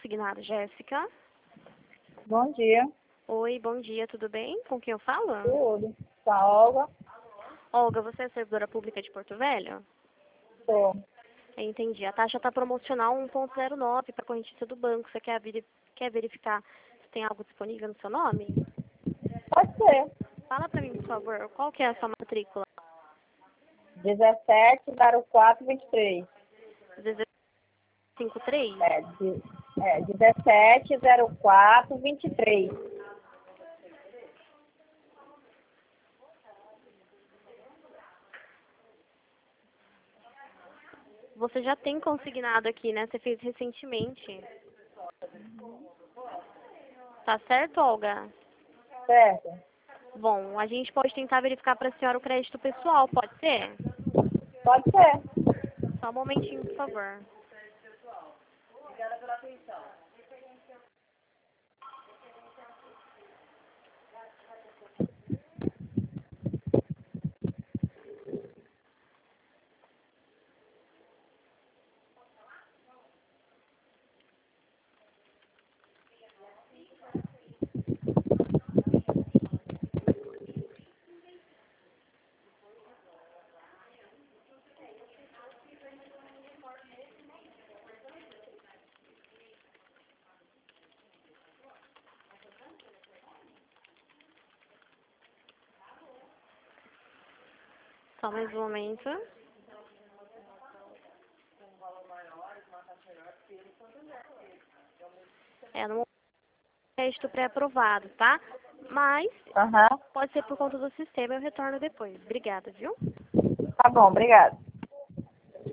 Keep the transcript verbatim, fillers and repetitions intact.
consignado, Jéssica. Bom dia. Oi, bom dia, tudo bem? Com quem eu falo? Tudo. Com a Olga? Olga, você é servidora pública de Porto Velho? Sou. Entendi. A taxa está promocional um ponto zero nove para a correntista do banco. Você quer, veri- quer verificar se tem algo disponível no seu nome? Pode ser. Fala para mim, por favor, qual que é a sua matrícula? dezessete zero quatro vinte e três. dezessete cinquenta e três? É, de, é dezessete zero quatro vinte e três. Você já tem consignado aqui, né? Você fez recentemente. Tá certo, Olga? Certo? Bom, a gente pode tentar verificar para a senhora o crédito pessoal, pode ser? Pode ser. Só um momentinho, por favor. Só mais um momento. É, no crédito pré-aprovado, tá? Mas Aham. pode ser por conta do sistema, eu retorno depois. Obrigada, viu? Tá bom, obrigada.